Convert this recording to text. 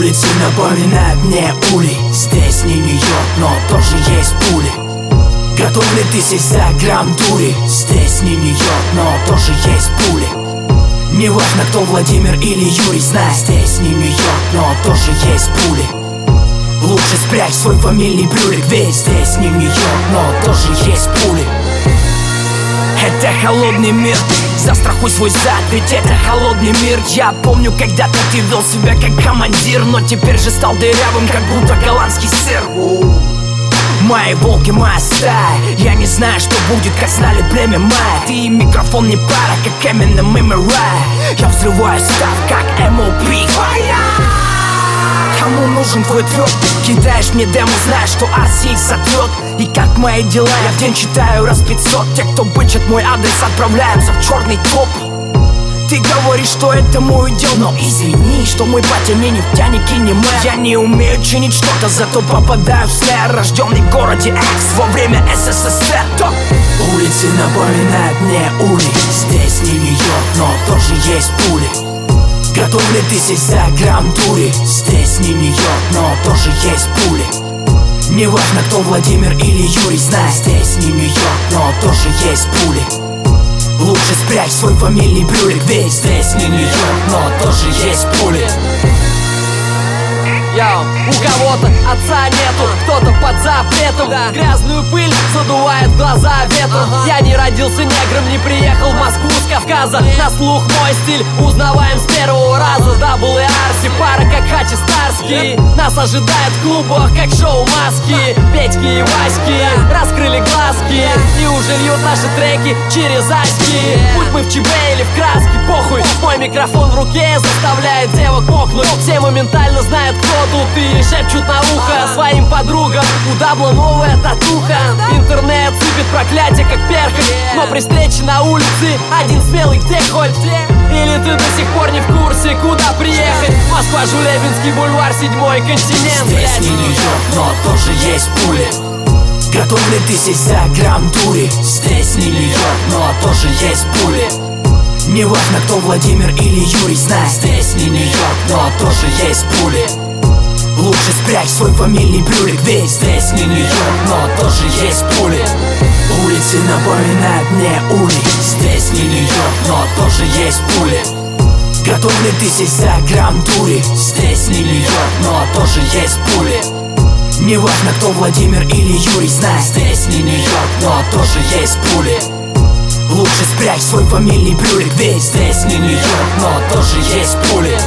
Улицы напоминают мне улей. Здесь не Нью-Йорк, но тоже есть пули. Готов ли ты сесть за грамм дури? Здесь не Нью-Йорк, но тоже есть пули. Неважно, кто Владимир или Юрий, знай, здесь не Нью-Йорк, но тоже есть пули. Лучше спрячь свой фамильный брюлик, ведь здесь не Нью-Йорк, но тоже есть пули. Это холодный мир, застрахуй свой зад, ведь это холодный мир. Я помню, когда-то ты вел себя как командир, но теперь же стал дырявым, как будто голландский сыр. Мои волки, моя стая. Я не знаю, что будет, как знали племя майя. Ты и микрофон не пара, как Eminem и Mariah. Я взрываю став, как MOP. Кому нужен твой трёп? Кидаешь мне демо, знаешь, что арси их сотрёт. И как мои дела, я в день читаю раз 500. Те, кто бычат мой адрес, отправляются в черный топ. Ты говоришь, что это мой удел, но извини, что мой батя не нефтяник и не мэр. Я не умею чинить что-то, зато попадаю в снэр. Рожденный в городе X во время СССР. Улицы напоминают мне улей. Здесь не Нью-Йорк, но тоже есть пули. Готов ли ты сесть за грамм дури? Здесь не Нью-Йорк, но тоже есть пули. Неважно, кто Владимир или Юрий, знай, здесь не Нью-Йорк, но тоже есть пули. Лучше спрячь свой фамильный брюлик, ведь здесь не Нью-Йорк, но тоже есть пули. Йоу, у кого-то отца нету, кто-то под запретом. Грязную пыль задувает в глаза ветром. Я не родился негром, не приехал в Москву с Кавказа. На слух мой стиль узнаваем с первого раза. Дабл и Арси, пара как Хачи Старский. Нас ожидает в клубах, как шоу Маски. Петьки и Васьки раскрыли глазки и уже льют наши треки через аськи. Будь мы в ЧБ или в краске, похуй. Мой микрофон в руке заставляет девок мокнуть. Все моментально знают, кто тут, и шепчут на ухо своим подругам. У Дабла новая татуха. Интернет сыпет проклятие, как перхоть. Но при встрече на улице один смелый где хоть. Или ты до сих пор не в курсе, куда приехать? Москва, Жулебинский бульвар, 7-й континент. Здесь не Нью-Йорк, но тоже есть пули. Готов ли ты сесть за грамм дури? Здесь не Нью-Йорк, но тоже есть пули. Неважно, кто Владимир или Юрий, знай, здесь не Нью-Йорк, но тоже есть пули. Лучше спрячь свой фамильный брюлик, ведь здесь не Нью-Йорк, но тоже есть пули. Улицы напоминают мне улей. Здесь не Нью-Йорк, но тоже есть пули. Готов ли ты сесть за грамм дури? Здесь не Нью-Йорк, но тоже есть пули. Неважно, кто Владимир или Юрий, знай, здесь не Нью-Йорк, но тоже есть пули. Лучше спрячь свой фамильный брюлик, ведь здесь не Нью-Йорк, но тоже есть пули.